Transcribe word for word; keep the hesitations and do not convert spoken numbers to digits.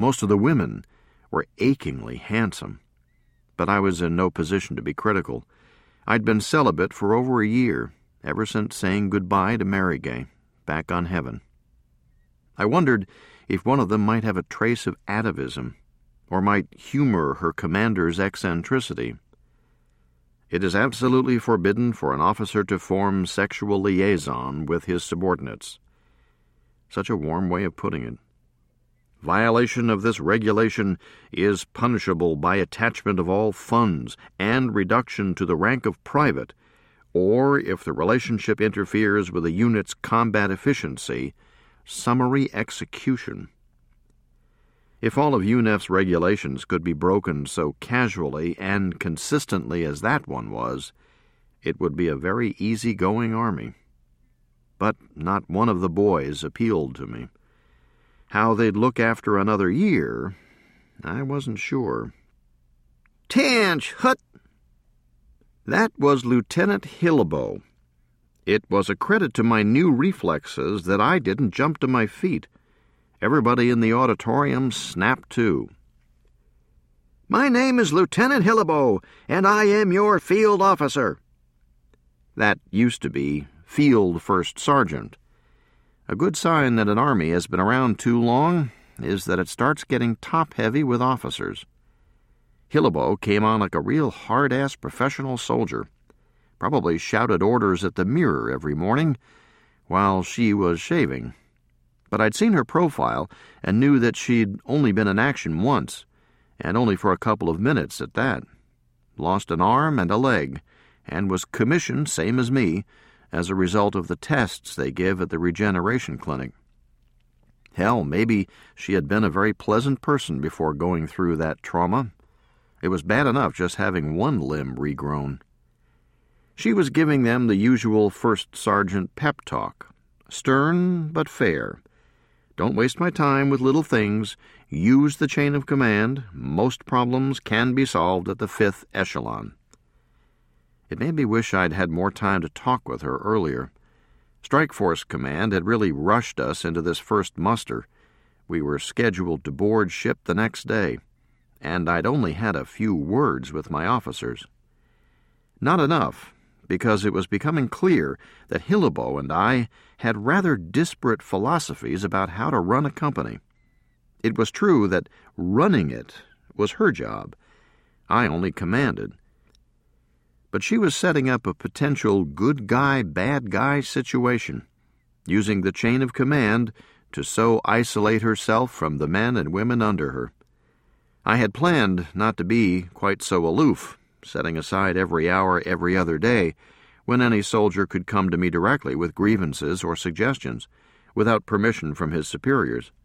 Most of the women were achingly handsome, but I was in no position to be critical. I'd been celibate for over a year, ever since saying goodbye to Marygay, back on heaven. I wondered if one of them might have a trace of atavism, or might humor her commander's eccentricity. It is absolutely forbidden for an officer to form sexual liaison with his subordinates. Such a warm way of putting it. Violation of this regulation is punishable by attachment of all funds and reduction to the rank of private, or, if the relationship interferes with a unit's combat efficiency, summary execution. If all of U N E F's regulations could be broken so casually and consistently as that one was, it would be a very easy-going army. But not one of the boys appealed to me. How they'd look after another year, I wasn't sure. "Tanch, hut!" That was Lieutenant Hilleboe. It was a credit to my new reflexes that I didn't jump to my feet. Everybody in the auditorium snapped to. "My name is Lieutenant Hilleboe, and I am your field officer." That used to be Field First Sergeant. A good sign that an army has been around too long is that it starts getting top-heavy with officers. Hilleboe came on like a real hard-ass professional soldier, probably shouted orders at the mirror every morning while she was shaving. But I'd seen her profile and knew that she'd only been in action once, and only for a couple of minutes at that. Lost an arm and a leg, and was commissioned, same as me, as a result of the tests they give at the regeneration clinic. Hell, maybe she had been a very pleasant person before going through that trauma. It was bad enough just having one limb regrown. She was giving them the usual first sergeant pep talk. Stern but fair. Don't waste my time with little things. Use the chain of command. Most problems can be solved at the fifth echelon. It made me wish I'd had more time to talk with her earlier. Strike Force Command had really rushed us into this first muster. We were scheduled to board ship the next day, and I'd only had a few words with my officers. Not enough, because it was becoming clear that Hilleboe and I had rather disparate philosophies about how to run a company. It was true that running it was her job. I only commanded. But she was setting up a potential good guy, bad guy situation, using the chain of command to so isolate herself from the men and women under her. I had planned not to be quite so aloof, setting aside every hour every other day when any soldier could come to me directly with grievances or suggestions, without permission from his superiors.